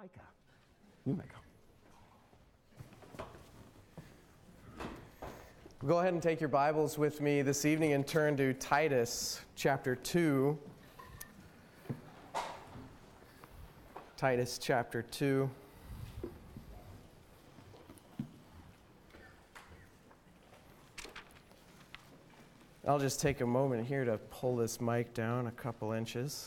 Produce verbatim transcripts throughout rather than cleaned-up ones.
Micah. You, Micah. Go ahead and take your Bibles with me this evening and turn to Titus chapter two. Titus chapter two. I'll just take a moment here to pull this mic down a couple inches.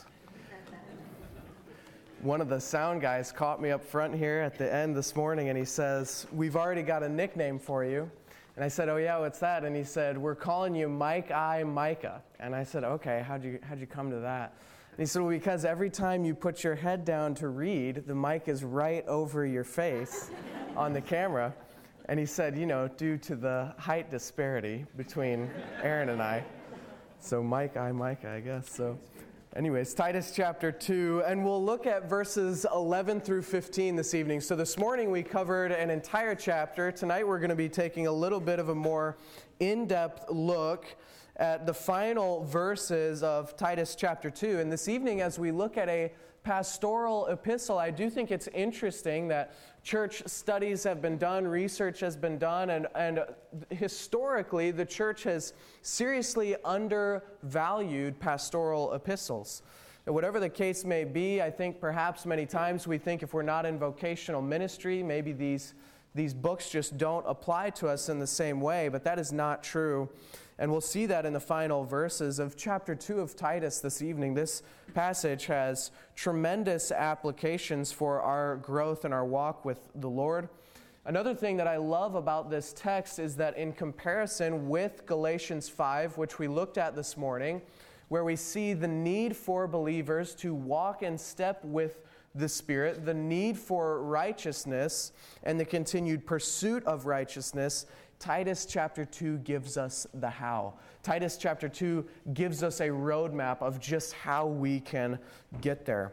One of the sound guys caught me up front here at the end this morning and he says, "We've already got a nickname for you." And I said, "Oh yeah, what's that?" And he said, "We're calling you Mike I Micah." And I said, "Okay, how'd you how'd you come to that?" And he said, "Well, because every time you put your head down to read, the mic is right over your face on the camera." And he said, "You know, due to the height disparity between Aaron and I." So Mike I Micah, I guess. So anyways, Titus chapter two, and we'll look at verses eleven through fifteen this evening. So this morning we covered an entire chapter. Tonight we're going to be taking a little bit of a more in-depth look at the final verses of Titus chapter two. And this evening, as we look at a pastoral epistle, I do think it's interesting that church studies have been done, research has been done, and, and historically the church has seriously undervalued pastoral epistles. And whatever the case may be, I think perhaps many times we think if we're not in vocational ministry, maybe these These books just don't apply to us in the same way, but that is not true. And we'll see that in the final verses of chapter two of Titus this evening. This passage has tremendous applications for our growth and our walk with the Lord. Another thing that I love about this text is that in comparison with Galatians five, which we looked at this morning, where we see the need for believers to walk in step with the Spirit, the need for righteousness, and the continued pursuit of righteousness, Titus chapter two gives us the how. Titus chapter two gives us a roadmap of just how we can get there.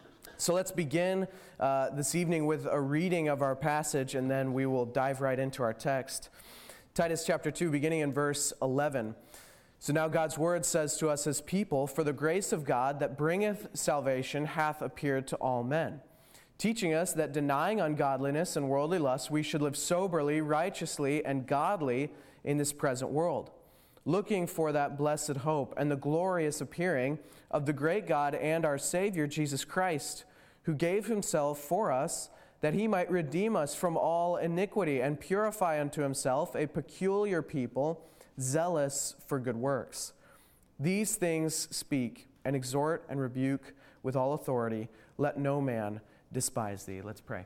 So let's begin uh, this evening with a reading of our passage, and then we will dive right into our text. Titus chapter two, beginning in verse eleven. So now God's word says to us as people, "For the grace of God that bringeth salvation hath appeared to all men, teaching us that denying ungodliness and worldly lust, we should live soberly, righteously, and godly in this present world, looking for that blessed hope and the glorious appearing of the great God and our Savior Jesus Christ, who gave himself for us, that he might redeem us from all iniquity and purify unto himself a peculiar people, zealous for good works. These things speak and exhort and rebuke with all authority. Let no man despise thee." Let's pray.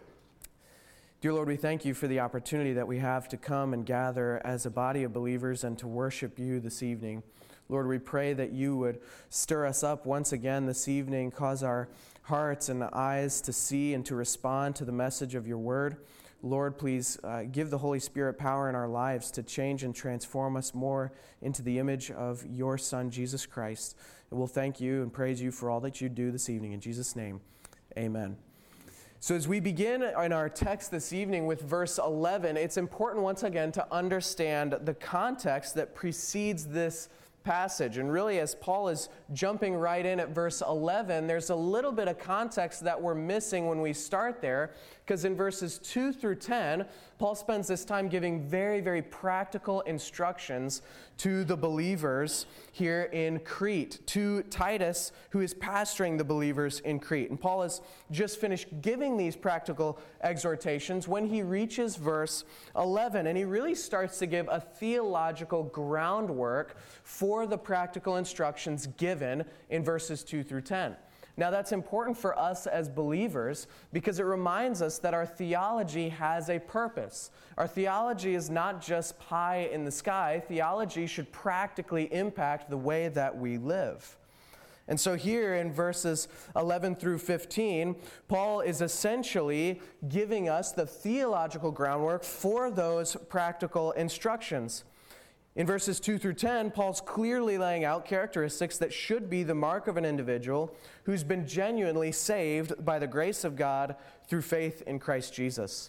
Dear Lord, we thank you for the opportunity that we have to come and gather as a body of believers and to worship you this evening. Lord, we pray that you would stir us up once again this evening, cause our hearts and eyes to see and to respond to the message of your word. Lord, please uh, give the Holy Spirit power in our lives to change and transform us more into the image of your Son, Jesus Christ. And we'll thank you and praise you for all that you do this evening. In Jesus' name, amen. So as we begin in our text this evening with verse eleven, it's important once again to understand the context that precedes this passage. And really, as Paul is jumping right in at verse eleven, there's a little bit of context that we're missing when we start there, because in verses two through ten, Paul spends this time giving very, very practical instructions to the believers here in Crete, to Titus, who is pastoring the believers in Crete. And Paul has just finished giving these practical exhortations when he reaches verse eleven, and he really starts to give a theological groundwork for the practical instructions given in verses two through ten. Now that's important for us as believers because it reminds us that our theology has a purpose. Our theology is not just pie in the sky. Theology should practically impact the way that we live. And so here in verses eleven through fifteen, Paul is essentially giving us the theological groundwork for those practical instructions. In verses two through ten, Paul's clearly laying out characteristics that should be the mark of an individual who's been genuinely saved by the grace of God through faith in Christ Jesus.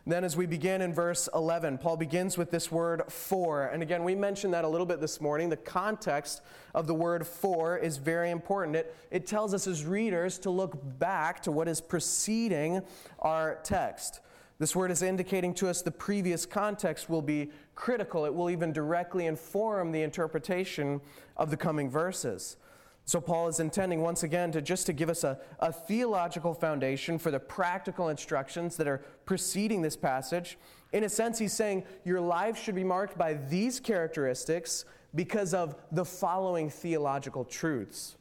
Then as we begin in verse eleven, Paul begins with this word for. And again, we mentioned that a little bit this morning. The context of the word for is very important. It, it tells us as readers to look back to what is preceding our text. This word is indicating to us the previous context will be critical. It will even directly inform the interpretation of the coming verses. So Paul is intending once again to just to give us a, a theological foundation for the practical instructions that are preceding this passage. In a sense, he's saying your life should be marked by these characteristics because of the following theological truths.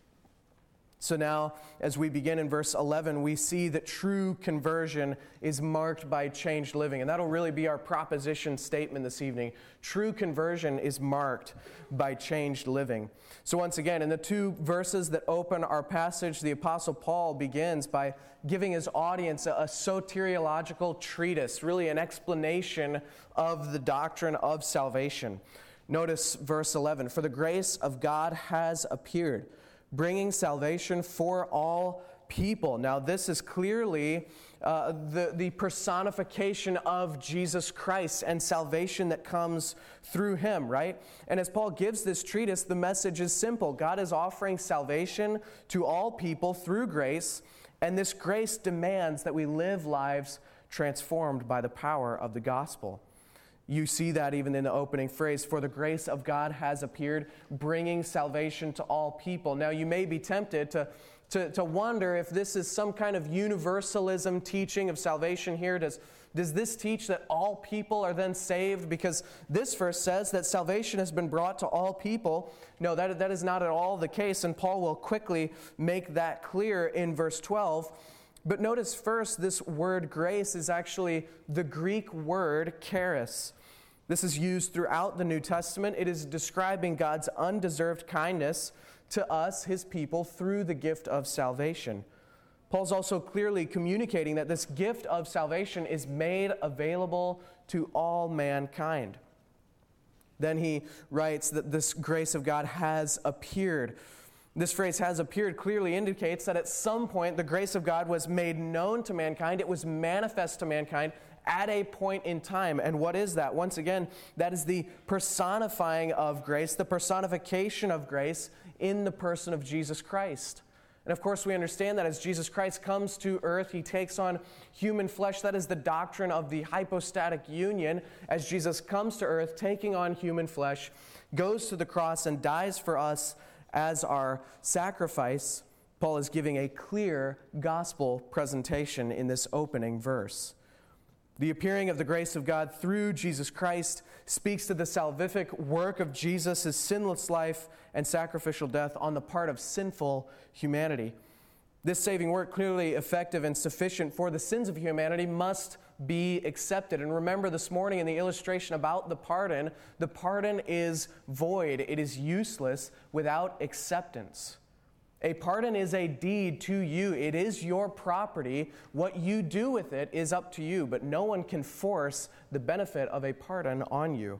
So now, as we begin in verse eleven, we see that true conversion is marked by changed living. And that'll really be our proposition statement this evening. True conversion is marked by changed living. So once again, in the two verses that open our passage, the Apostle Paul begins by giving his audience a, a soteriological treatise, really an explanation of the doctrine of salvation. Notice verse eleven, "For the grace of God has appeared, bringing salvation for all people." Now, this is clearly uh, the, the personification of Jesus Christ and salvation that comes through him, right? And as Paul gives this treatise, the message is simple. God is offering salvation to all people through grace, and this grace demands that we live lives transformed by the power of the gospel. You see that even in the opening phrase, "For the grace of God has appeared, bringing salvation to all people." Now, you may be tempted to, to, to wonder if this is some kind of universalism teaching of salvation here. Does, does this teach that all people are then saved? Because this verse says that salvation has been brought to all people. No, that, that is not at all the case, and Paul will quickly make that clear in verse twelve. But notice first, this word grace is actually the Greek word charis. This is used throughout the New Testament. It is describing God's undeserved kindness to us, his people, through the gift of salvation. Paul's also clearly communicating that this gift of salvation is made available to all mankind. Then he writes that this grace of God has appeared. This phrase "has appeared" clearly indicates that at some point the grace of God was made known to mankind. It was manifest to mankind at a point in time. And what is that? Once again, that is the personifying of grace, the personification of grace in the person of Jesus Christ. And of course, we understand that as Jesus Christ comes to earth, he takes on human flesh. That is the doctrine of the hypostatic union. As Jesus comes to earth, taking on human flesh, goes to the cross and dies for us as our sacrifice, Paul is giving a clear gospel presentation in this opening verse. The appearing of the grace of God through Jesus Christ speaks to the salvific work of Jesus, his sinless life and sacrificial death on the part of sinful humanity. This saving work, clearly effective and sufficient for the sins of humanity, must be accepted. And remember this morning in the illustration about the pardon, the pardon is void. It is useless without acceptance. A pardon is a deed to you. It is your property. What you do with it is up to you, but no one can force the benefit of a pardon on you.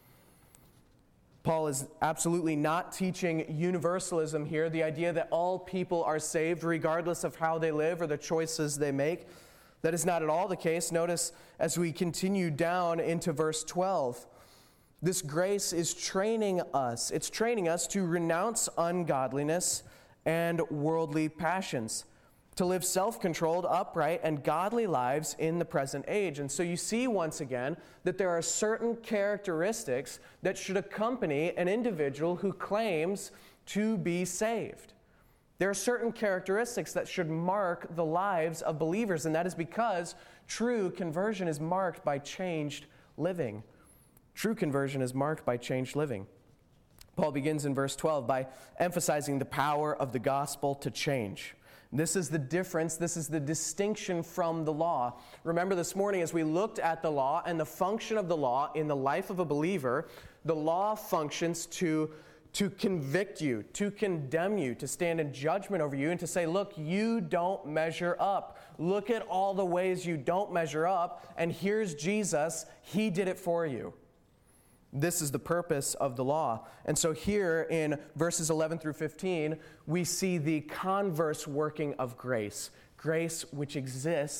Paul is absolutely not teaching universalism here, the idea that all people are saved regardless of how they live or the choices they make. That is not at all the case. Notice as we continue down into verse twelve, this grace is training us. It's training us to renounce ungodliness and worldly passions, to live self-controlled, upright, and godly lives in the present age. And so you see once again that there are certain characteristics that should accompany an individual who claims to be saved. There are certain characteristics that should mark the lives of believers, and that is because true conversion is marked by changed living. True conversion is marked by changed living. Paul begins in verse twelve by emphasizing the power of the gospel to change. This is the difference, this is the distinction from the law. Remember this morning as we looked at the law and the function of the law in the life of a believer, the law functions to, to convict you, to condemn you, to stand in judgment over you and to say, look, you don't measure up. Look at all the ways you don't measure up, and here's Jesus, he did it for you. This is the purpose of the law. And so here in verses eleven through fifteen, we see the converse working of grace. Grace which exists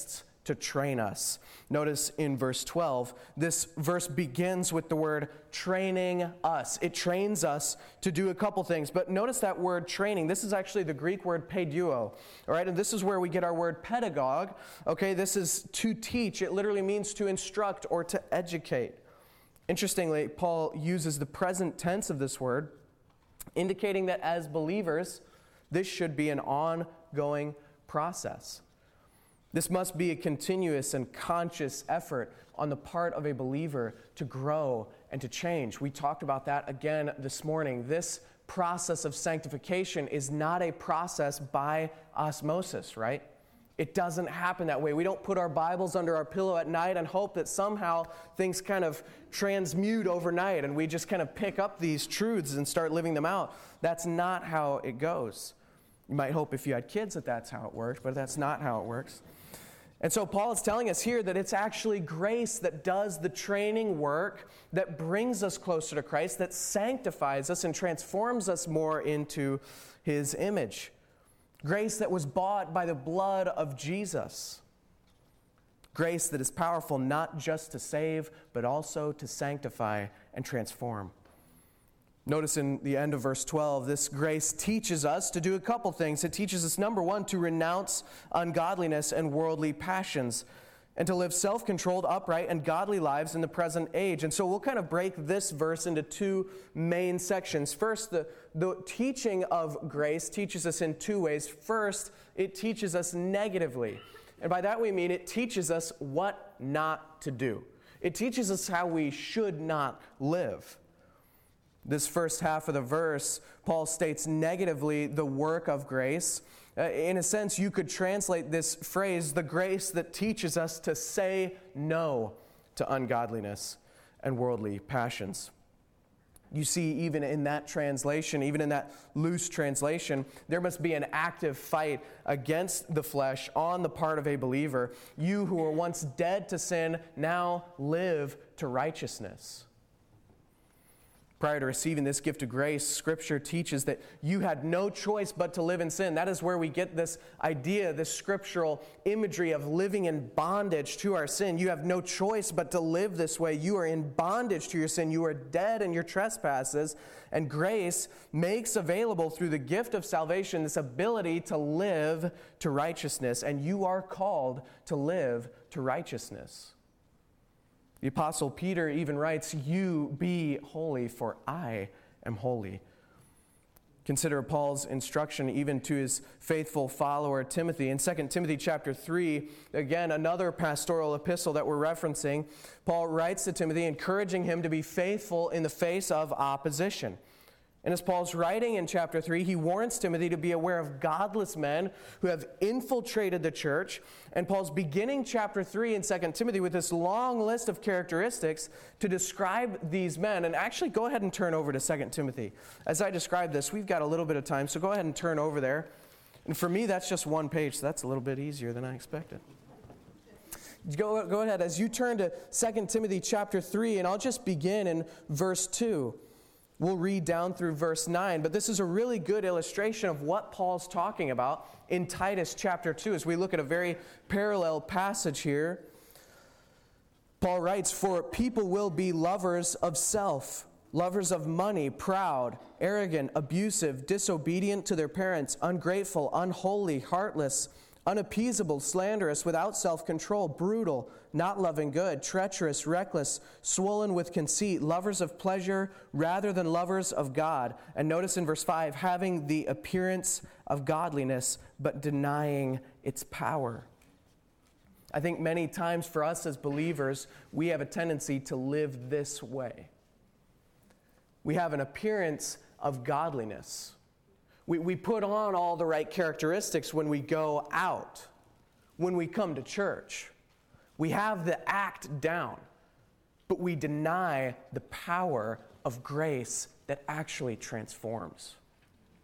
to train us. Notice in verse twelve, this verse begins with the word training us. It trains us to do a couple things. But notice that word training. This is actually the Greek word paiduo. All right, and this is where we get our word pedagogue. Okay, this is to teach. It literally means to instruct or to educate. Interestingly, Paul uses the present tense of this word, indicating that as believers, this should be an ongoing process. This must be a continuous and conscious effort on the part of a believer to grow and to change. We talked about that again this morning. This process of sanctification is not a process by osmosis, right? It doesn't happen that way. We don't put our Bibles under our pillow at night and hope that somehow things kind of transmute overnight and we just kind of pick up these truths and start living them out. That's not how it goes. You might hope if you had kids that that's how it works, but that's not how it works. And so Paul is telling us here that it's actually grace that does the training work that brings us closer to Christ, that sanctifies us and transforms us more into His image. Grace that was bought by the blood of Jesus. Grace that is powerful not just to save, but also to sanctify and transform. Notice in the end of verse twelve, this grace teaches us to do a couple things. It teaches us, number one, to renounce ungodliness and worldly passions, and to live self-controlled, upright, and godly lives in the present age. And so we'll kind of break this verse into two main sections. First, the, the teaching of grace teaches us in two ways. First, it teaches us negatively. And by that we mean it teaches us what not to do. It teaches us how we should not live. This first half of the verse, Paul states negatively the work of grace. Uh, in a sense, you could translate this phrase, the grace that teaches us to say no to ungodliness and worldly passions. You see, even in that translation, even in that loose translation, there must be an active fight against the flesh on the part of a believer. You who were once dead to sin now live to righteousness. Prior to receiving this gift of grace, Scripture teaches that you had no choice but to live in sin. That is where we get this idea, this scriptural imagery of living in bondage to our sin. You have no choice but to live this way. You are in bondage to your sin. You are dead in your trespasses. And grace makes available through the gift of salvation this ability to live to righteousness. And you are called to live to righteousness. The Apostle Peter even writes, "You be holy, for I am holy." Consider Paul's instruction even to his faithful follower Timothy. In Second Timothy chapter three, again, another pastoral epistle that we're referencing, Paul writes to Timothy, encouraging him to be faithful in the face of opposition. And as Paul's writing in chapter three, he warns Timothy to be aware of godless men who have infiltrated the church. And Paul's beginning chapter three in Second Timothy with this long list of characteristics to describe these men. And actually, go ahead and turn over to Second Timothy. As I describe this, we've got a little bit of time, so go ahead and turn over there. And for me, that's just one page, so that's a little bit easier than I expected. Go, go ahead, as you turn to Second Timothy chapter three, and I'll just begin in verse two. We'll read down through verse nine, but this is a really good illustration of what Paul's talking about in Titus chapter two as we look at a very parallel passage here. Paul writes, "For people will be lovers of self, lovers of money, proud, arrogant, abusive, disobedient to their parents, ungrateful, unholy, heartless, unappeasable, slanderous, without self-control, brutal, not loving good, treacherous, reckless, swollen with conceit, lovers of pleasure rather than lovers of God." And notice in verse five, "having the appearance of godliness, but denying its power." I think many times for us as believers, we have a tendency to live this way. We have an appearance of godliness. We, we put on all the right characteristics when we go out, when we come to church. We have the act down, but we deny the power of grace that actually transforms.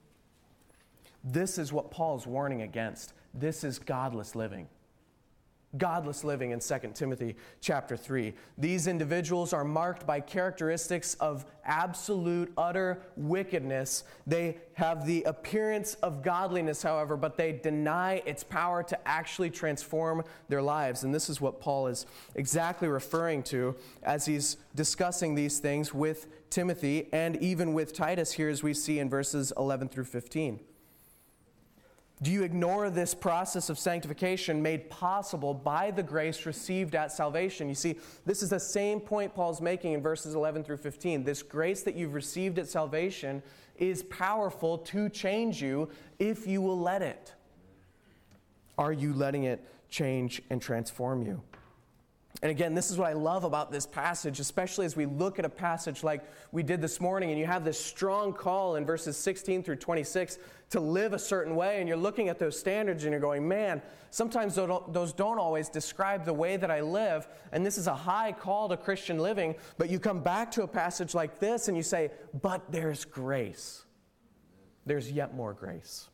This is what Paul's warning against. This is godless living. godless living in Second Timothy chapter three. These individuals are marked by characteristics of absolute, utter wickedness. They have the appearance of godliness, however, but they deny its power to actually transform their lives. And this is what Paul is exactly referring to as he's discussing these things with Timothy and even with Titus here, as we see in verses eleven through fifteen. Do you ignore this process of sanctification made possible by the grace received at salvation? You see, this is the same point Paul's making in verses eleven through fifteen. This grace that you've received at salvation is powerful to change you if you will let it. Are you letting it change and transform you? And again, this is what I love about this passage, especially as we look at a passage like we did this morning, and you have this strong call in verses sixteen through twenty-six to live a certain way, and you're looking at those standards and you're going, man, sometimes those don't always describe the way that I live, and this is a high call to Christian living, but you come back to a passage like this and you say, but there's grace. There's yet more grace.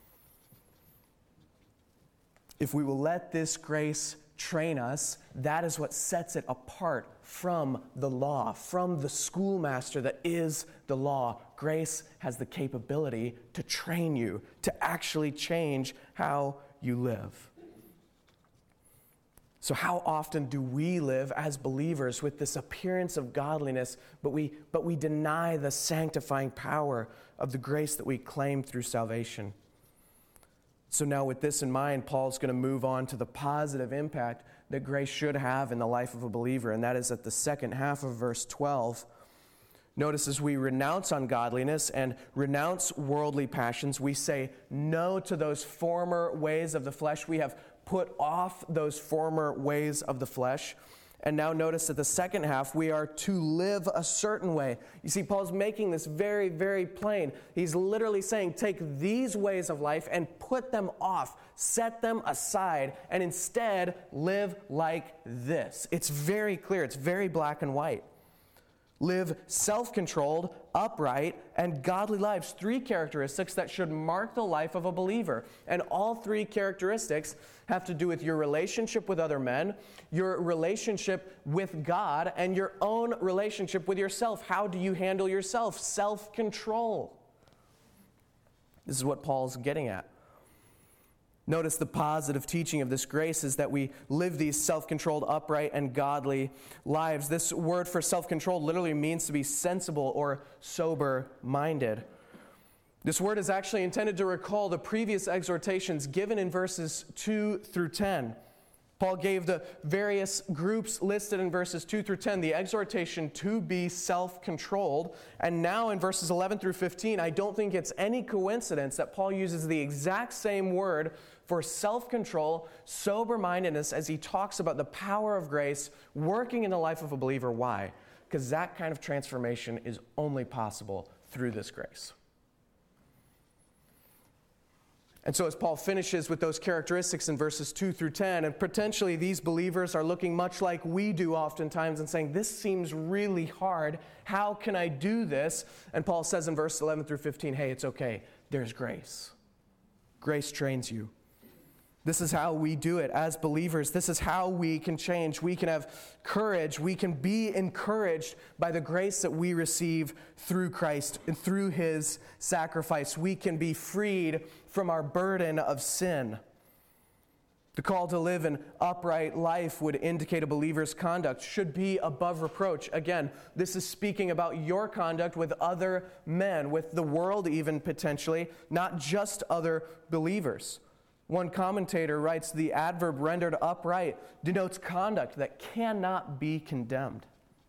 If we will let this grace train us, that is what sets it apart from the law, from the schoolmaster that is the law. Grace has the capability to train you, to actually change how you live. So how often do we live as believers with this appearance of godliness, but we, but we deny the sanctifying power of the grace that we claim through salvation? So now with this in mind, Paul's going to move on to the positive impact that grace should have in the life of a believer, and that is at the second half of verse twelve. Notice as we renounce ungodliness and renounce worldly passions, we say no to those former ways of the flesh. We have put off those former ways of the flesh. And now notice at the second half, we are to live a certain way. You see, Paul's making this very, very plain. He's literally saying, take these ways of life and put them off, set them aside, and instead live like this. It's very clear. It's very black and white. Live self-controlled, upright, and godly lives. Three characteristics that should mark the life of a believer. And all three characteristics have to do with your relationship with other men, your relationship with God, and your own relationship with yourself. How do you handle yourself? Self-control. This is what Paul's getting at. Notice the positive teaching of this grace is that we live these self-controlled, upright, and godly lives. This word for self-controlled literally means to be sensible or sober-minded. This word is actually intended to recall the previous exhortations given in verses two through ten. Paul gave the various groups listed in verses two through ten the exhortation to be self-controlled. And now in verses eleven through fifteen, I don't think it's any coincidence that Paul uses the exact same word for self-control, sober-mindedness, as he talks about the power of grace working in the life of a believer. Why? Because that kind of transformation is only possible through this grace. And so as Paul finishes with those characteristics in verses two through ten, and potentially these believers are looking much like we do oftentimes and saying, this seems really hard. How can I do this? And Paul says in verses eleven through fifteen, hey, it's okay. There's grace. Grace trains you. This is how we do it as believers. This is how we can change. We can have courage. We can be encouraged by the grace that we receive through Christ and through his sacrifice. We can be freed from our burden of sin. The call to live an upright life would indicate a believer's conduct should be above reproach. Again, this is speaking about your conduct with other men, with the world even potentially, not just other believers. One commentator writes, the adverb rendered upright denotes conduct that cannot be condemned.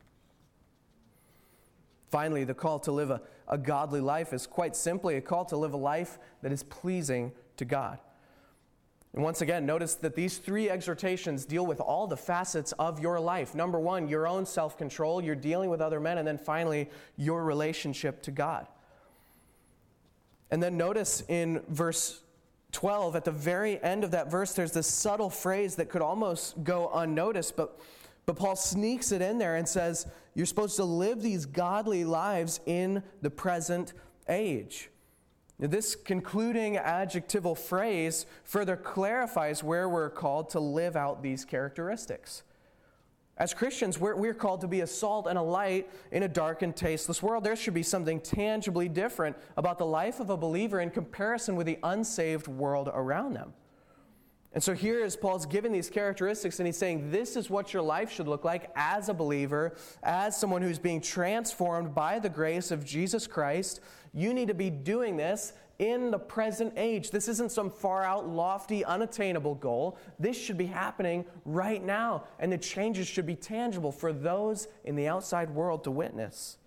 Finally, the call to live a, a godly life is quite simply a call to live a life that is pleasing to God. And once again, notice that these three exhortations deal with all the facets of your life. Number one, your own self-control, you're dealing with other men, and then finally, your relationship to God. And then notice in verse twelve, at the very end of that verse, there's this subtle phrase that could almost go unnoticed, but, but Paul sneaks it in there and says, you're supposed to live these godly lives in the present age. This concluding adjectival phrase further clarifies where we're called to live out these characteristics. As Christians, we're, we're called to be a salt and a light in a dark and tasteless world. There should be something tangibly different about the life of a believer in comparison with the unsaved world around them. And so here is Paul's giving these characteristics, and he's saying this is what your life should look like as a believer, as someone who's being transformed by the grace of Jesus Christ. You need to be doing this in the present age. This isn't some far out, lofty, unattainable goal. This should be happening right now, and the changes should be tangible for those in the outside world to witness.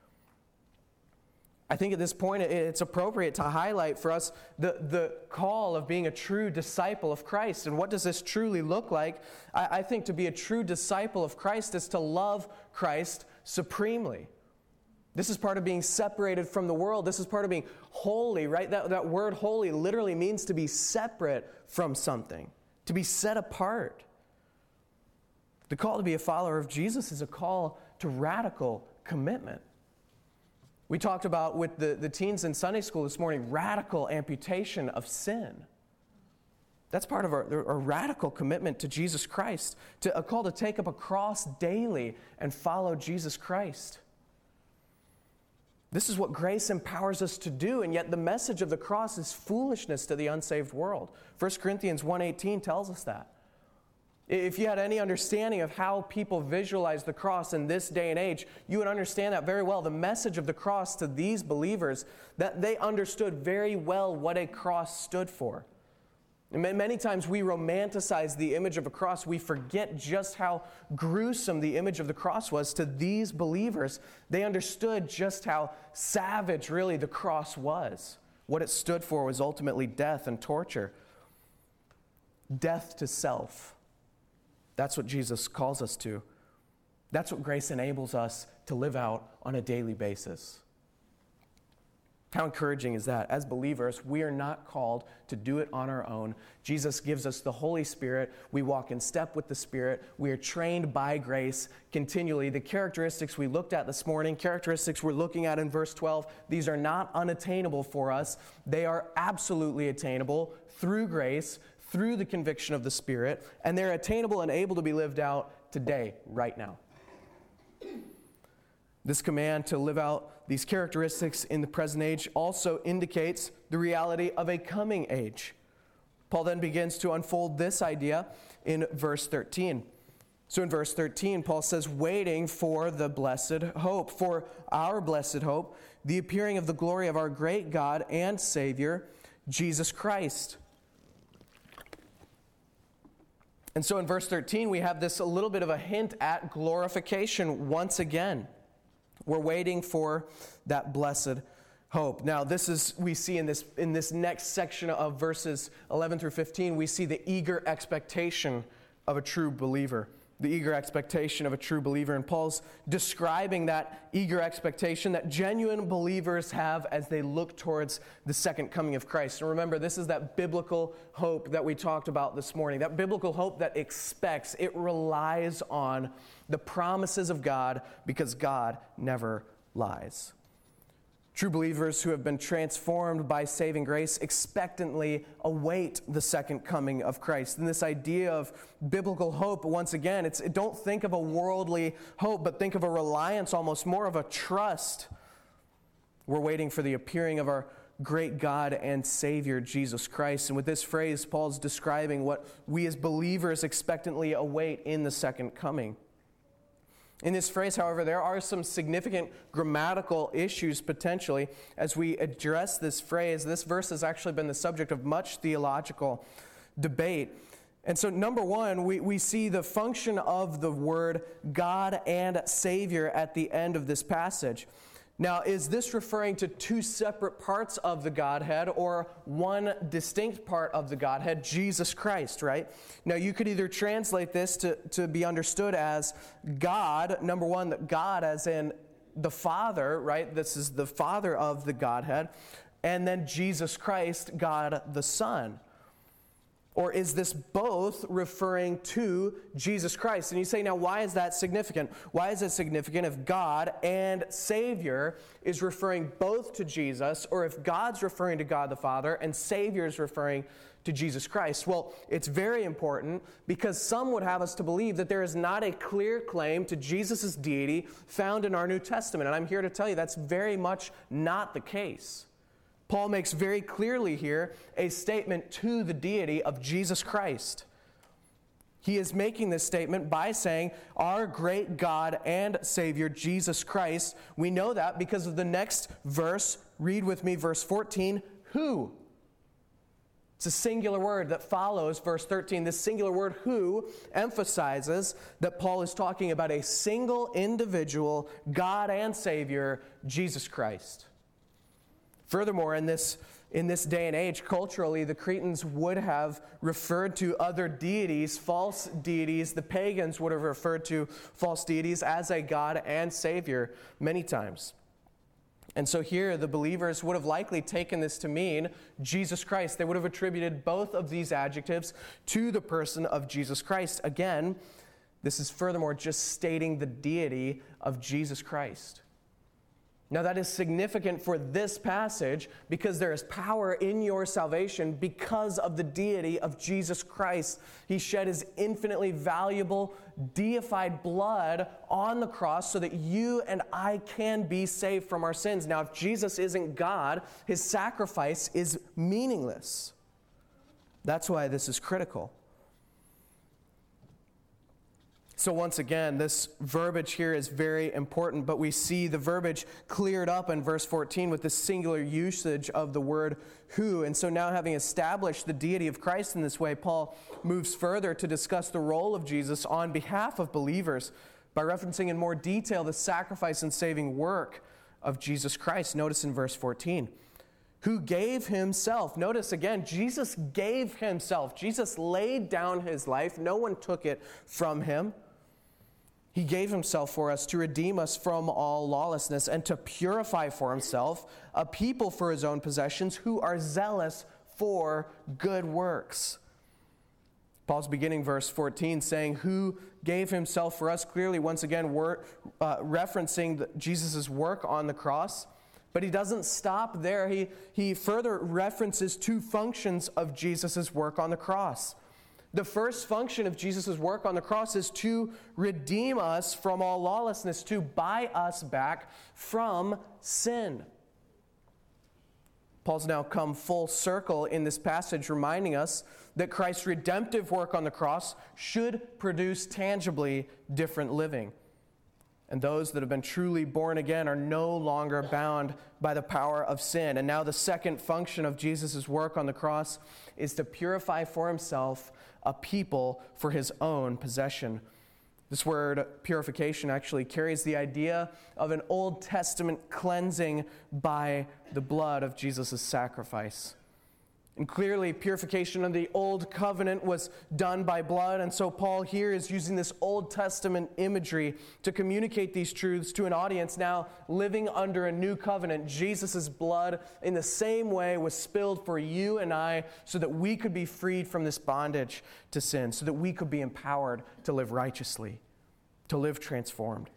I think at this point it's appropriate to highlight for us the, the call of being a true disciple of Christ. And what does this truly look like? I, I think to be a true disciple of Christ is to love Christ supremely. This is part of being separated from the world. This is part of being holy, right? That, that word holy literally means to be separate from something, to be set apart. The call to be a follower of Jesus is a call to radical commitment. We talked about with the, the teens in Sunday school this morning, radical amputation of sin. That's part of our, our radical commitment to Jesus Christ, to a call to take up a cross daily and follow Jesus Christ. This is what grace empowers us to do, and yet the message of the cross is foolishness to the unsaved world. First Corinthians one eighteen tells us that. If you had any understanding of how people visualize the cross in this day and age, you would understand that very well. The message of the cross to these believers, that they understood very well what a cross stood for. And many times we romanticize the image of a cross. We forget just how gruesome the image of the cross was to these believers. They understood just how savage really the cross was. What it stood for was ultimately death and torture. Death to self. That's what Jesus calls us to. That's what grace enables us to live out on a daily basis. How encouraging is that? As believers, we are not called to do it on our own. Jesus gives us the Holy Spirit. We walk in step with the Spirit. We are trained by grace continually. The characteristics we looked at this morning, characteristics we're looking at in verse twelve, these are not unattainable for us. They are absolutely attainable through grace, through the conviction of the Spirit, and they're attainable and able to be lived out today, right now. This command to live out these characteristics in the present age also indicates the reality of a coming age. Paul then begins to unfold this idea in verse thirteen. So in verse thirteen, Paul says, waiting for the blessed hope, for our blessed hope, the appearing of the glory of our great God and Savior, Jesus Christ. And so in verse thirteen, we have this a little bit of a hint at glorification once again. We're waiting for that blessed hope. Now, this is, we see in this, in this next section of verses eleven through fifteen, we see the eager expectation of a true believer. The eager expectation of a true believer. And Paul's describing that eager expectation that genuine believers have as they look towards the second coming of Christ. And remember, this is that biblical hope that we talked about this morning. That biblical hope that expects, it relies on the promises of God because God never lies. True believers who have been transformed by saving grace expectantly await the second coming of Christ. And this idea of biblical hope, once again, it's don't think of a worldly hope, but think of a reliance, almost more of a trust. We're waiting for the appearing of our great God and Savior, Jesus Christ. And with this phrase, Paul's describing what we as believers expectantly await in the second coming. In this phrase, however, there are some significant grammatical issues potentially as we address this phrase. This verse has actually been the subject of much theological debate. And so, number one, we, we see the function of the word God and Savior at the end of this passage. Now, is this referring to two separate parts of the Godhead or one distinct part of the Godhead, Jesus Christ, right? Now, you could either translate this to, to be understood as God, number one, that God as in the Father, right? This is the Father of the Godhead. And then Jesus Christ, God the Son. Or is this both referring to Jesus Christ? And you say, now, why is that significant? Why is it significant if God and Savior is referring both to Jesus, or if God's referring to God the Father and Savior is referring to Jesus Christ? Well, it's very important because some would have us to believe that there is not a clear claim to Jesus' deity found in our New Testament. And I'm here to tell you that's very much not the case. Paul makes very clearly here a statement to the deity of Jesus Christ. He is making this statement by saying, our great God and Savior, Jesus Christ. We know that because of the next verse. Read with me verse fourteen. Who? It's a singular word that follows verse thirteen. This singular word, who, emphasizes that Paul is talking about a single individual, God and Savior, Jesus Christ. Furthermore, in this, in this day and age, culturally, the Cretans would have referred to other deities, false deities. The pagans would have referred to false deities as a God and Savior many times. And so here, the believers would have likely taken this to mean Jesus Christ. They would have attributed both of these adjectives to the person of Jesus Christ. Again, this is furthermore just stating the deity of Jesus Christ. Now that is significant for this passage because there is power in your salvation because of the deity of Jesus Christ. He shed his infinitely valuable, deified blood on the cross so that you and I can be saved from our sins. Now, if Jesus isn't God, his sacrifice is meaningless. That's why this is critical. So once again, this verbiage here is very important, but we see the verbiage cleared up in verse fourteen with the singular usage of the word who. And so now, having established the deity of Christ in this way, Paul moves further to discuss the role of Jesus on behalf of believers by referencing in more detail the sacrifice and saving work of Jesus Christ. Notice in verse fourteen, who gave himself. Notice again, Jesus gave himself. Jesus laid down his life. No one took it from him. He gave himself for us to redeem us from all lawlessness and to purify for himself a people for his own possessions who are zealous for good works. Paul's beginning verse fourteen saying, who gave himself for us, clearly once again we're, uh, referencing Jesus' work on the cross. But he doesn't stop there. He, he further references two functions of Jesus' work on the cross. The first function of Jesus' work on the cross is to redeem us from all lawlessness, to buy us back from sin. Paul's now come full circle in this passage, reminding us that Christ's redemptive work on the cross should produce tangibly different living. And those that have been truly born again are no longer bound by the power of sin. And now the second function of Jesus' work on the cross is to purify for himself a people for his own possession. This word purification actually carries the idea of an Old Testament cleansing by the blood of Jesus' sacrifice. And clearly, purification of the Old Covenant was done by blood, and so Paul here is using this Old Testament imagery to communicate these truths to an audience now living under a new covenant. Jesus' blood, in the same way, was spilled for you and I so that we could be freed from this bondage to sin, so that we could be empowered to live righteously, to live transformed.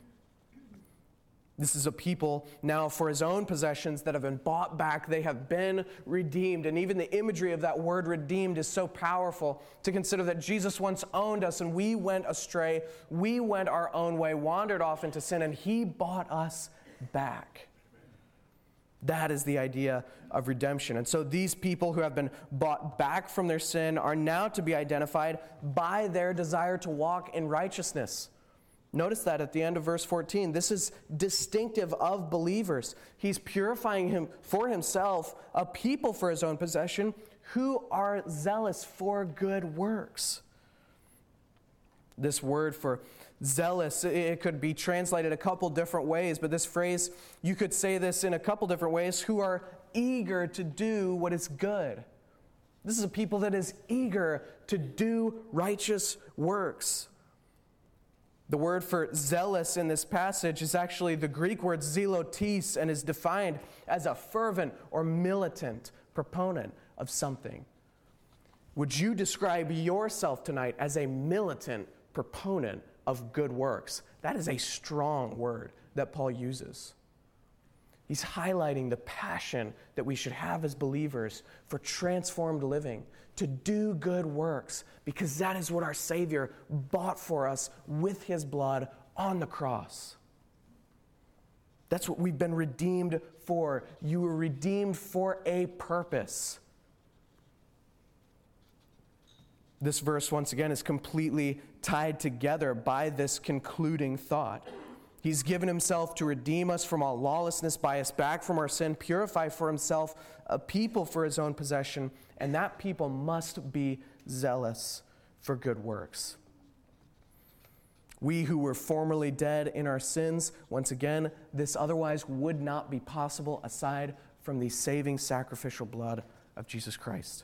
This is a people now for his own possessions that have been bought back. They have been redeemed. And even the imagery of that word redeemed is so powerful to consider that Jesus once owned us and we went astray. We went our own way, wandered off into sin, and he bought us back. That is the idea of redemption. And so these people who have been bought back from their sin are now to be identified by their desire to walk in righteousness. Notice that at the end of verse fourteen. This is distinctive of believers. He's purifying him for himself, a people for his own possession, who are zealous for good works. This word for zealous, it could be translated a couple different ways, but this phrase, you could say this in a couple different ways, who are eager to do what is good. This is a people that is eager to do righteous works. The word for zealous in this passage is actually the Greek word zelotes and is defined as a fervent or militant proponent of something. Would you describe yourself tonight as a militant proponent of good works? That is a strong word that Paul uses. He's highlighting the passion that we should have as believers for transformed living, to do good works, because that is what our Savior bought for us with his blood on the cross. That's what we've been redeemed for. You were redeemed for a purpose. This verse, once again, is completely tied together by this concluding thought. He's given himself to redeem us from all lawlessness, buy us back from our sin, purify for himself a people for his own possession, and that people must be zealous for good works. We who were formerly dead in our sins, once again, this otherwise would not be possible aside from the saving sacrificial blood of Jesus Christ.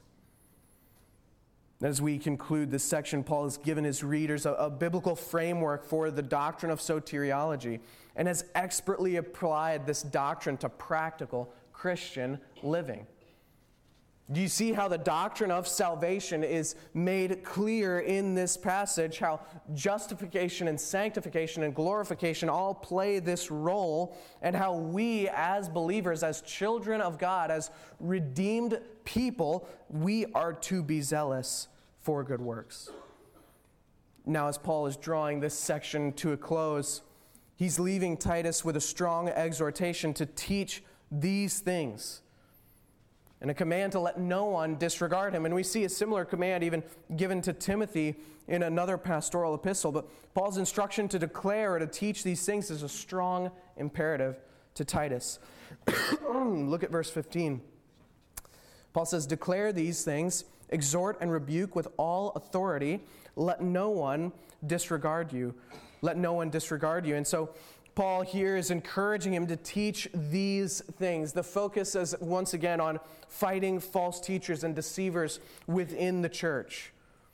As we conclude this section, Paul has given his readers a, a biblical framework for the doctrine of soteriology and has expertly applied this doctrine to practical Christian living. Do you see how the doctrine of salvation is made clear in this passage? How justification and sanctification and glorification all play this role, and how we as believers, as children of God, as redeemed people, we are to be zealous for good works. Now, as Paul is drawing this section to a close, he's leaving Titus with a strong exhortation to teach these things, and a command to let no one disregard him. And we see a similar command even given to Timothy in another pastoral epistle. But Paul's instruction to declare or to teach these things is a strong imperative to Titus. Look at verse fifteen. Paul says, "Declare these things, exhort and rebuke with all authority. Let no one disregard you." Let no one disregard you. And so Paul here is encouraging him to teach these things. The focus is once again on fighting false teachers and deceivers within the church.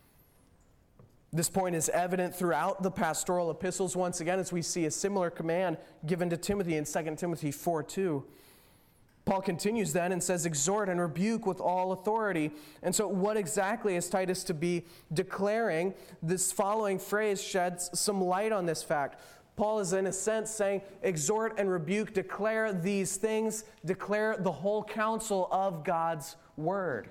This point is evident throughout the pastoral epistles once again, as we see a similar command given to Timothy in Second Timothy four two. Paul continues then and says, "Exhort and rebuke with all authority." And so what exactly is Titus to be declaring? This following phrase sheds some light on this fact. Paul is in a sense saying, exhort and rebuke, declare these things, declare the whole counsel of God's word.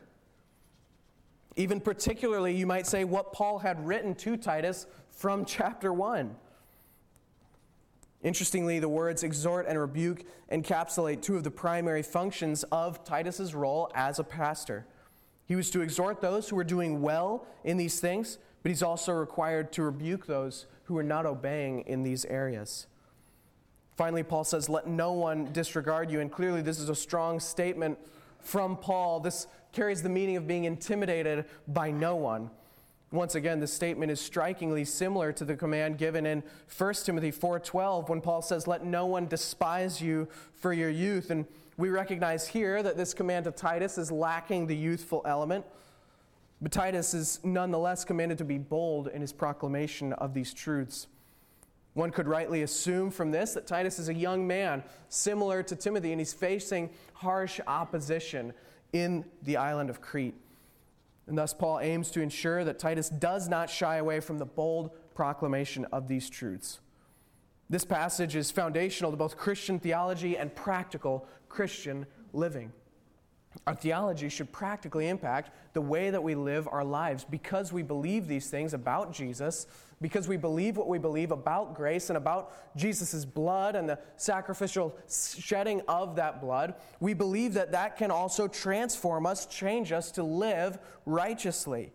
Even particularly, you might say, what Paul had written to Titus from chapter one. Interestingly, the words exhort and rebuke encapsulate two of the primary functions of Titus's role as a pastor. He was to exhort those who were doing well in these things, but he's also required to rebuke those who are not obeying in these areas. Finally, Paul says, let no one disregard you. And clearly this is a strong statement from Paul. This carries the meaning of being intimidated by no one. Once again, this statement is strikingly similar to the command given in First Timothy four twelve when Paul says, let no one despise you for your youth. And we recognize here that this command to Titus is lacking the youthful element. But Titus is nonetheless commanded to be bold in his proclamation of these truths. One could rightly assume from this that Titus is a young man, similar to Timothy, and he's facing harsh opposition in the island of Crete. And thus Paul aims to ensure that Titus does not shy away from the bold proclamation of these truths. This passage is foundational to both Christian theology and practical Christian living. Our theology should practically impact the way that we live our lives because we believe these things about Jesus, because we believe what we believe about grace and about Jesus' blood and the sacrificial shedding of that blood. We believe that that can also transform us, change us to live righteously.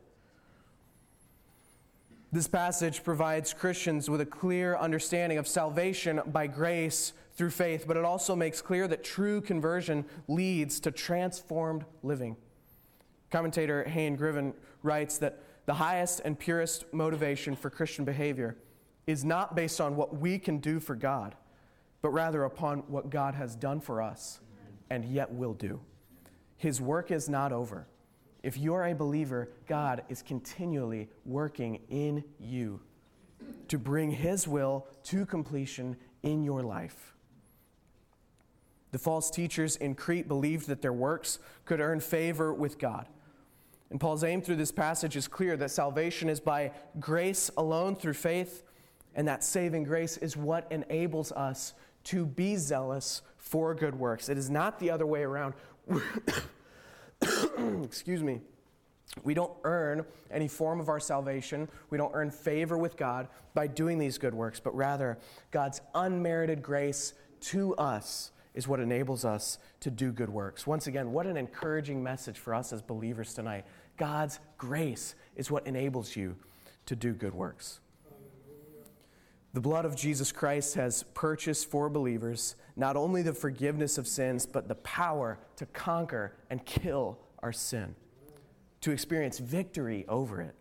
This passage provides Christians with a clear understanding of salvation by grace through faith, but it also makes clear that true conversion leads to transformed living. Commentator Hayne Griven writes that the highest and purest motivation for Christian behavior is not based on what we can do for God, but rather upon what God has done for us and yet will do. His work is not over. If you are a believer, God is continually working in you to bring His will to completion in your life. The false teachers in Crete believed that their works could earn favor with God. And Paul's aim through this passage is clear, that salvation is by grace alone through faith, and that saving grace is what enables us to be zealous for good works. It is not the other way around. Excuse me. We don't earn any form of our salvation. We don't earn favor with God by doing these good works, but rather God's unmerited grace to us is what enables us to do good works. Once again, what an encouraging message for us as believers tonight. God's grace is what enables you to do good works. The blood of Jesus Christ has purchased for believers not only the forgiveness of sins, but the power to conquer and kill our sin, to experience victory over it.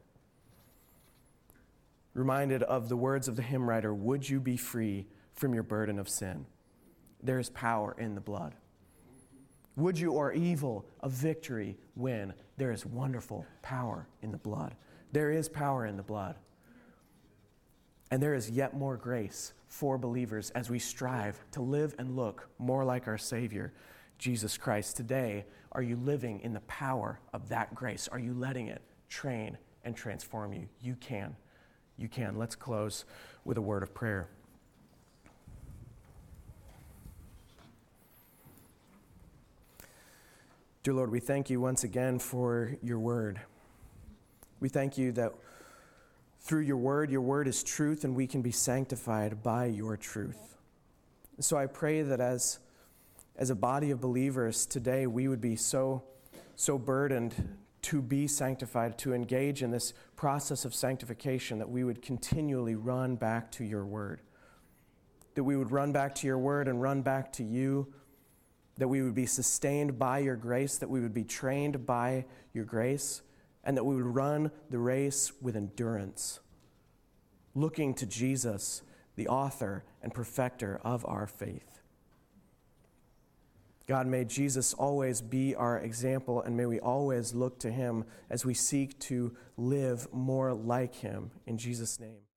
Reminded of the words of the hymn writer, "Would you be free from your burden of sin?" There is power in the blood. Would you or evil a victory win? There is wonderful power in the blood. There is power in the blood. And there is yet more grace for believers as we strive to live and look more like our Savior, Jesus Christ. Today, are you living in the power of that grace? Are you letting it train and transform you? You can. You can. Let's close with a word of prayer. Dear Lord, we thank you once again for your word. We thank you that through your word, your word is truth, and we can be sanctified by your truth. So I pray that as, as a body of believers today, we would be so, so burdened to be sanctified, to engage in this process of sanctification, that we would continually run back to your word. That we would run back to your word and run back to you. That we would be sustained by your grace, that we would be trained by your grace, and that we would run the race with endurance, looking to Jesus, the author and perfecter of our faith. God, may Jesus always be our example, and may we always look to him as we seek to live more like him. In Jesus' name.